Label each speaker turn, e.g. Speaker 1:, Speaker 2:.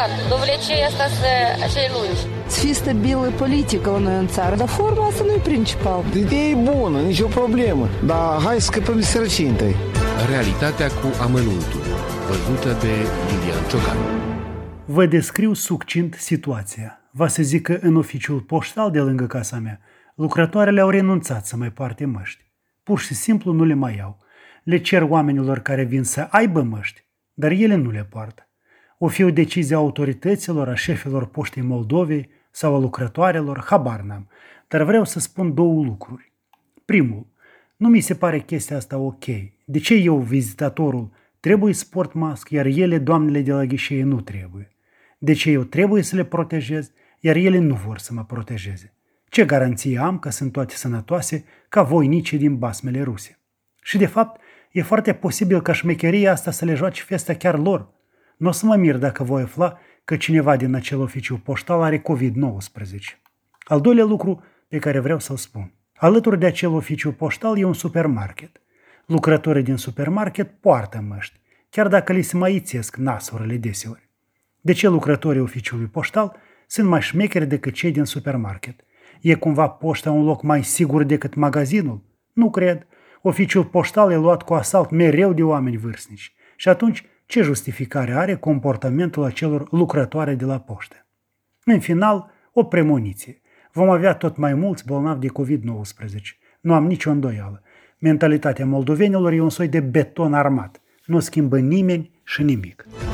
Speaker 1: important. Dovlecei asta cei lungi.
Speaker 2: Să fie stabilă politică la noi în țară, dar forma asta nu e principal.
Speaker 3: Ideea e bună, nicio problemă, dar hai să scăpăm de sărăcie întâi.
Speaker 4: Realitatea cu amănuntul, văzută de Lilian Ciocan.
Speaker 5: Vă descriu succint situația. Va să zic că în oficiul poștal de lângă casa mea, lucrătoarele au renunțat să mai poarte măști. Pur și simplu nu le mai iau. Le cer oamenilor care vin să aibă măști, dar ele nu le poartă. O fi o decizie a autorităților, a șefilor Poștei Moldovei sau a lucrătoarelor, habar n-am. Dar vreau să spun două lucruri. Primul, nu mi se pare chestia asta ok. De ce eu, vizitatorul, trebuie să port mască, iar ele, doamnele de la ghișee, nu trebuie? De ce eu trebuie să le protejez, iar ele nu vor să mă protejeze? Ce garanție am că sunt toate sănătoase ca voinicii din basmele ruse? Și de fapt, e foarte posibil ca șmecheria asta să le joace festa chiar lor. Nu o să mă mir dacă voi afla că cineva din acel oficiu poștal are COVID-19. Al doilea lucru pe care vreau să-l spun. Alături de acel oficiu poștal e un supermarket. Lucrătorii din supermarket poartă măști, chiar dacă li se mai ițesc nasurile deseori. De ce lucrătorii oficiului poștal sunt mai șmecheri decât cei din supermarket? E cumva poșta un loc mai sigur decât magazinul? Nu cred. Oficiul poștal e luat cu asalt mereu de oameni vârstnici. Și atunci, ce justificare are comportamentul acelor lucrătoare de la poștă? În final, o premoniție. Vom avea tot mai mulți bolnavi de COVID-19. Nu am nicio îndoială. Mentalitatea moldovenilor e un soi de beton armat. Nu schimbă nimeni și nimic.